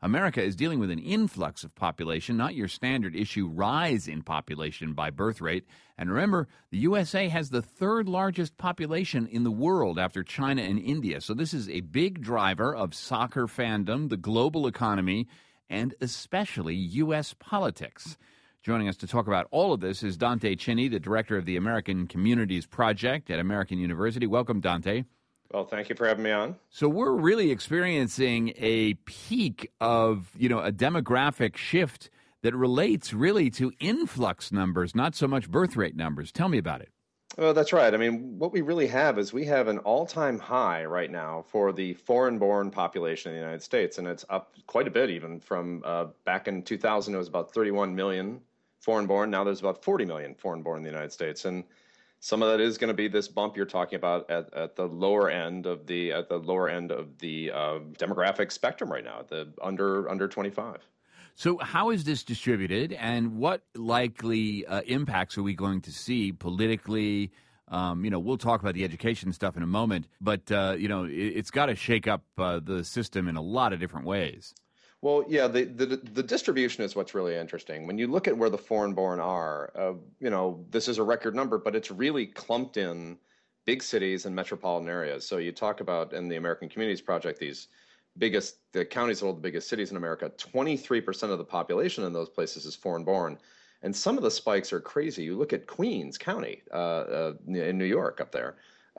America is dealing with an influx of population, not your standard issue rise in population by birth rate. And remember, the USA has the third largest population in the world after China and India. So this is a big driver of soccer fandom, the global economy, and especially U.S. politics. Joining us to talk about all of this is Dante Chinny, the director of the American Communities Project at American University. Welcome, Dante. Well, thank you for having me on. So we're really experiencing a peak of, a demographic shift that relates really to influx numbers, not so much birth rate numbers. Tell me about it. Well, that's right. I mean, what we really have is we have an all-time high right now for the foreign-born population in the United States, and it's up quite a bit even from back in 2000, it was about 31 million foreign-born. Now there's about 40 million foreign-born in the United States, and some of that is going to be this bump you're talking about at the lower end of the demographic spectrum right now, the under 25. So how is this distributed, and what likely impacts are we going to see politically? We'll talk about the education stuff in a moment, but it's got to shake up the system in a lot of different ways. Well, yeah, the distribution is what's really interesting. When you look at where the foreign-born are, this is a record number, but it's really clumped in big cities and metropolitan areas. So you talk about in the American Communities Project, the counties that hold the biggest cities in America, 23% of the population in those places is foreign-born. And some of the spikes are crazy. You look at Queens County in New York up there,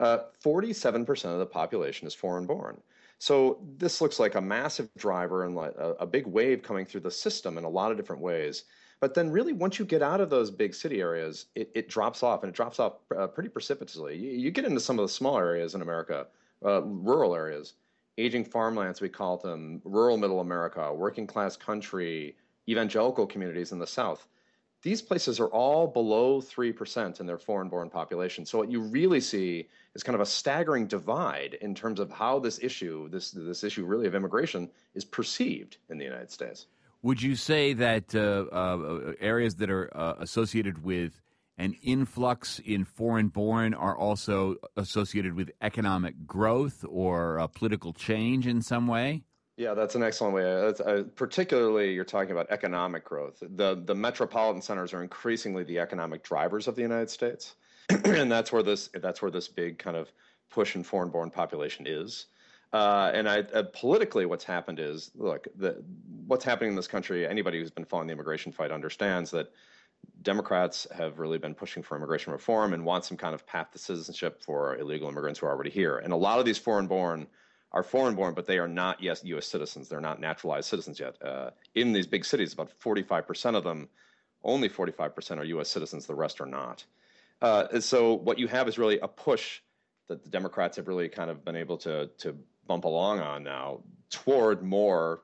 47% of the population is foreign-born. So this looks like a massive driver and a big wave coming through the system in a lot of different ways. But then really once you get out of those big city areas, it drops off, and it drops off pretty precipitously. You get into some of the smaller areas in America, rural areas, aging farmlands, we call them, rural middle America, working class country, evangelical communities in the South. These places are all below 3% in their foreign-born population. So what you really see is kind of a staggering divide in terms of how this issue really of immigration is perceived in the United States. Would you say that areas that are associated with an influx in foreign-born are also associated with economic growth or political change in some way? Yeah, that's an excellent way. Particularly, you're talking about economic growth. The metropolitan centers are increasingly the economic drivers of the United States, and that's where this big kind of push in foreign-born population is. Politically, what's happened is, look, what's happening in this country. Anybody who's been following the immigration fight understands that Democrats have really been pushing for immigration reform and want some kind of path to citizenship for illegal immigrants who are already here. And a lot of these foreign-born are foreign-born, but they are not yet U.S. citizens. They're not naturalized citizens yet. In these big cities, about 45% of them, only 45% are U.S. citizens. The rest are not. So what you have is really a push that the Democrats have really kind of been able to bump along on now toward more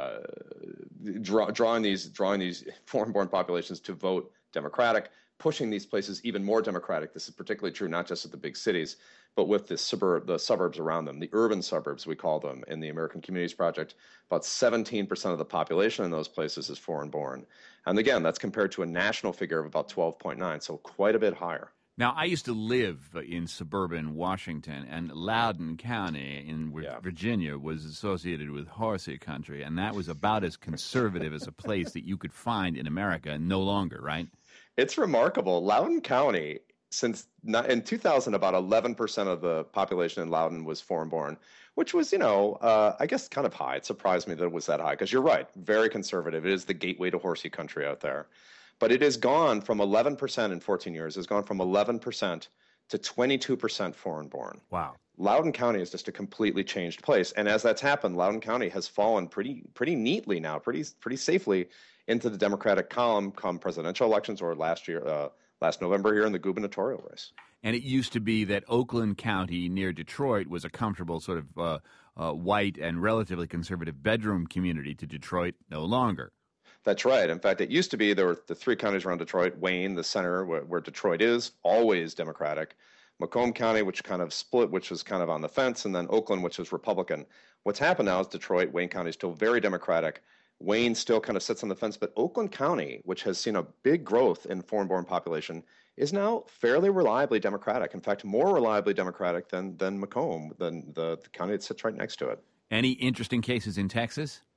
drawing these foreign-born populations to vote Democratic, pushing these places even more Democratic. This is particularly true not just at the big cities, but with the suburbs around them, the urban suburbs, we call them in the American Communities Project. About 17% of the population in those places is foreign-born. And again, that's compared to a national figure of about 12.9, so quite a bit higher. Now, I used to live in suburban Washington, and Loudoun County in Virginia was associated with horsey country, and that was about as conservative as a place that you could find in America, and no longer, right? It's remarkable. Loudoun County, in 2000, about 11% of the population in Loudoun was foreign-born, which was, I guess kind of high. It surprised me that it was that high, because you're right, very conservative. It is the gateway to horsey country out there. But it has gone from 11% in 14 years, has gone from 11% to 22% foreign-born. Wow. Loudoun County is just a completely changed place. And as that's happened, Loudoun County has fallen pretty neatly now, pretty safely into the Democratic column come presidential elections or last November here in the gubernatorial race. And it used to be that Oakland County near Detroit was a comfortable sort of white and relatively conservative bedroom community to Detroit, no longer. That's right. In fact, it used to be there were the three counties around Detroit, Wayne, the center where Detroit is, always Democratic, Macomb County, which kind of split, which was kind of on the fence, and then Oakland, which was Republican. What's happened now is Detroit, Wayne County is still very Democratic. Wayne still kind of sits on the fence, but Oakland County, which has seen a big growth in foreign-born population, is now fairly reliably Democratic. In fact, more reliably Democratic than Macomb, than the county that sits right next to it. Any interesting cases in Texas?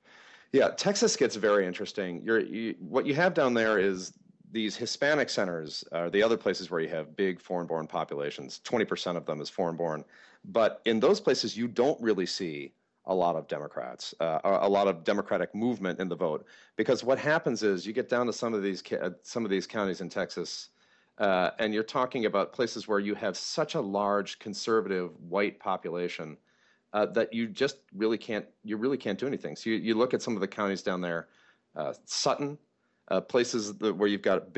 Yeah, Texas gets very interesting. What you have down there is these Hispanic centers, the other places where you have big foreign-born populations. 20% of them is foreign-born, but in those places you don't really see a lot of Democrats, a lot of Democratic movement in the vote, because what happens is you get down to some of these counties in Texas, and you're talking about places where you have such a large conservative white population. That you just really can't do anything. So you look at some of the counties down there, Sutton, places where you've got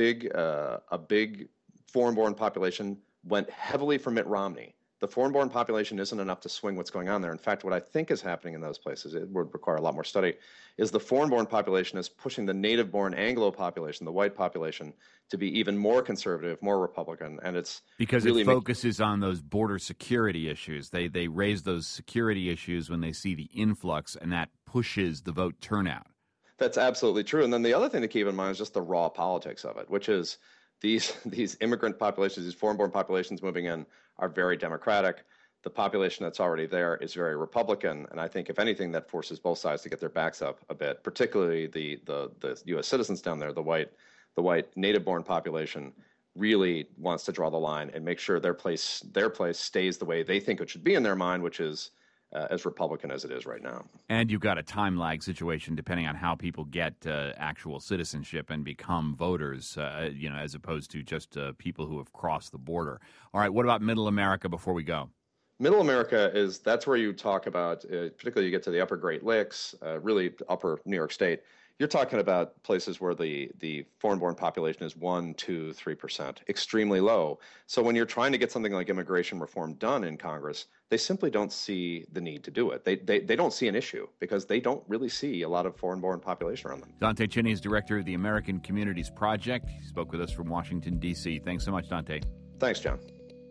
a big foreign-born population, went heavily for Mitt Romney. The foreign-born population isn't enough to swing what's going on there. In fact, what I think is happening in those places, it would require a lot more study, is the foreign-born population is pushing the native-born Anglo population, the white population, to be even more conservative, more Republican, and it's because really it focuses on those border security issues. They raise those security issues when they see the influx, and that pushes the vote turnout. That's absolutely true. And then the other thing to keep in mind is just the raw politics of it, which is these immigrant populations, these foreign-born populations moving in are very Democratic. The population that's already there is very Republican, and I think if anything, that forces both sides to get their backs up a bit. Particularly the U.S. citizens down there, the white native-born population, really wants to draw the line and make sure their place stays the way they think it should be in their mind, which is as Republican as it is right now. And you've got a time lag situation depending on how people get actual citizenship and become voters, as opposed to just people who have crossed the border. All right, what about Middle America before we go? Middle America that's where you talk about, particularly you get to the upper Great Lakes, really upper New York State. You're talking about places where the foreign-born population is 1%, 2%, 3%, extremely low. So when you're trying to get something like immigration reform done in Congress, they simply don't see the need to do it. They don't see an issue because they don't really see a lot of foreign-born population around them. Dante Cheney is director of the American Communities Project. He spoke with us from Washington, D.C. Thanks so much, Dante. Thanks, John.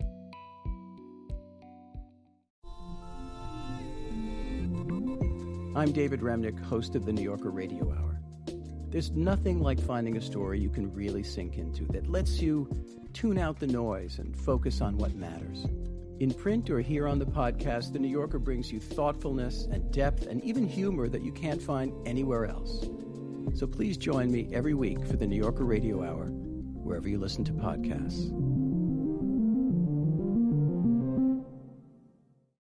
I'm David Remnick, host of the New Yorker Radio Hour. There's nothing like finding a story you can really sink into that lets you tune out the noise and focus on what matters. In print or here on the podcast, The New Yorker brings you thoughtfulness and depth and even humor that you can't find anywhere else. So please join me every week for The New Yorker Radio Hour, wherever you listen to podcasts.